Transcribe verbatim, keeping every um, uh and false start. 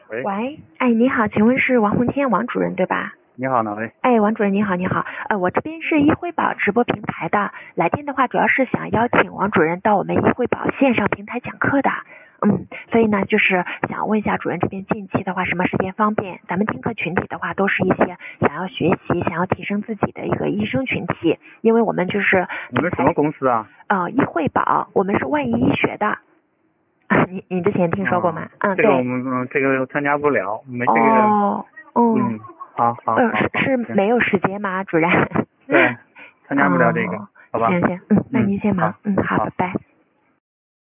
喂， 喂，哎，你好，请问是王洪天王主任对吧？ 你好，哪位？ 哎，王主任你好，你好，呃，我这边是易惠宝直播平台的，来电的话主要是想邀请王主任到我们易惠宝线上平台讲课的，嗯，所以呢，就是想问一下主任这边近期的话什么时间方便？咱们听课群体的话都是一些想要学习、想要提升自己的一个医生群体，因为我们就是你们什么公司啊？ 呃易惠宝，我们是万一医学的。啊，你你之前听说过吗？嗯， 这个我对。 们嗯这个参加不了，没这个。 哦，嗯， 嗯，好好嗯， 好好， 是是行没有时间吗，主任？ 对，参加不了这个， 哦， 好吧？ 行行，嗯，那嗯，好， 您先忙，嗯，好， 好。 拜拜。